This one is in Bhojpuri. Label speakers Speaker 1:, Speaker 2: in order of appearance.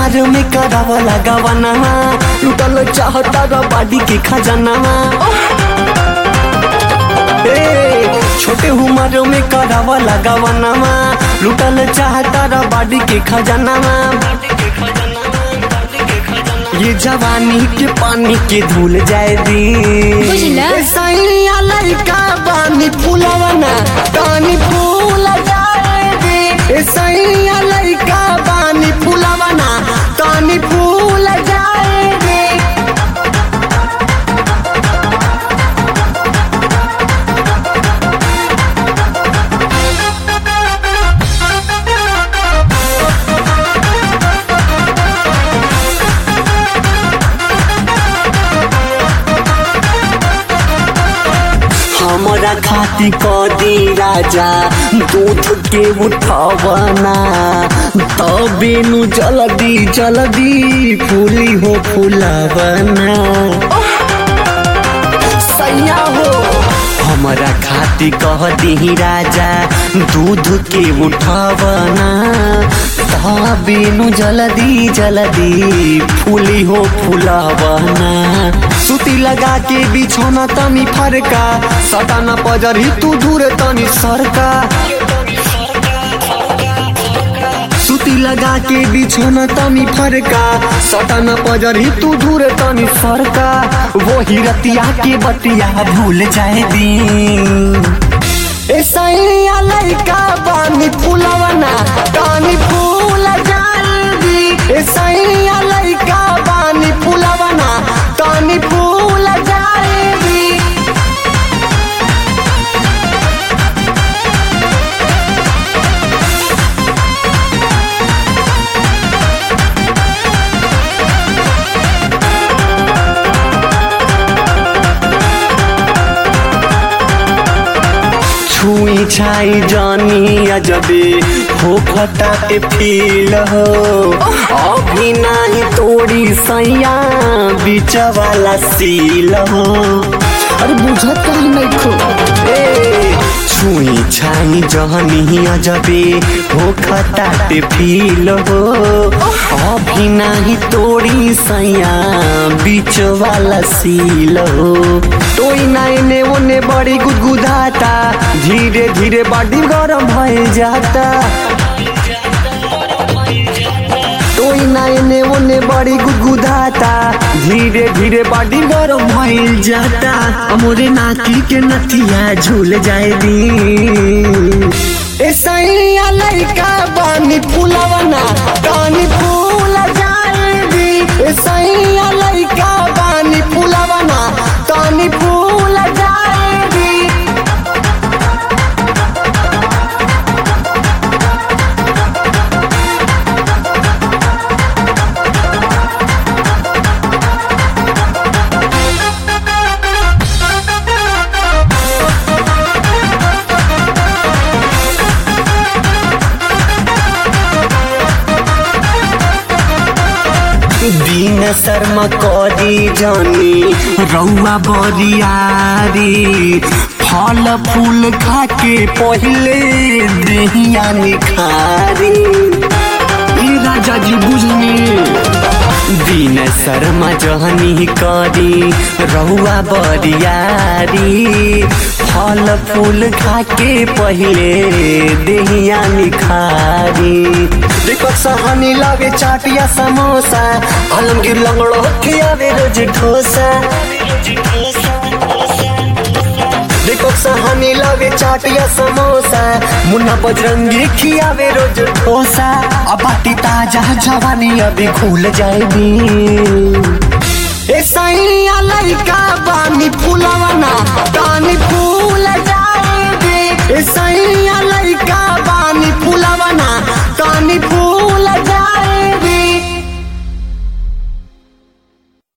Speaker 1: हुमार में करावा लगावाना लुटल चाहता रा बाडी के खजाना छोटे उम्र में करावा लगावाना लुटल चाहता रा बाडी के खजाना ये जवानी के पानी के धुल जाए दी सैया लड़का बानी फूलवना तानी फूल जाए दी सैया लड़का बानी फूलवना तानी फूल जाए दी हमारा खाती कदी राजा दूध के उठावना तबे नु जल्दी जल्दी फूली हो फुलावना सैया हो हमारा खाती कदी राजा दूध के उठावना तबे नु जल्दी जल्दी फूली हो फुलावना सूती लगा के बिछौना तनी फरका सटाना पजरी तू दूर तनी सरका सूती लगा के बिछौना तनी फरका सटाना पजरी तू दूर तनी सरका वही रतिया के बतिया भूल जाए दी सैया लड़का बानी फूलवना तानी फूल जाए दी सैया लड़का बानी फूलवना तानी फूल जाए दी छुई छाई जानी अजबे हो खता के फील हो अभी नहीं तोड़ी सैया बीच वाला सील हो अरे बुझत कहीं नहीं खो छुई छाई जानी अजबे हो खता के फील हो अभी नहीं तोड़ी सैया बीच वाला सील हो तोई नाइने ओने बड़ी गुदगुदाता धीरे धीरे बॉडी गरम भइल जाता तोई नाइने ओने बड़ी गुदगुदाता धीरे धीरे बॉडी गरम भइल जाता मोरे नाकी के नथिया झूल जाए दी सैया लड़का बानी फूलवना तानी फूल जाए दी सैया लड़का बानी फूलवना तानी फूल जाए दी दीन शर्मा करी जानी रउआ बरियारी फल फूल खा के पहले देहिया निखारी राजा जी बुझनी दीन शर्मा जहनी करी रउआ बरियारी फल फूल खा के पहले देहिया निखारी देखो सहानी लागे चाटिया समोसा आलमगीर लंगड़ो खियावे रोज ठोसा देखो सहानी लागे चाटिया समोसा मुन्ना बजरंगी खियावे रोज ठोसा अब बाटी ताजा जवानी अभी खुल जाएगी।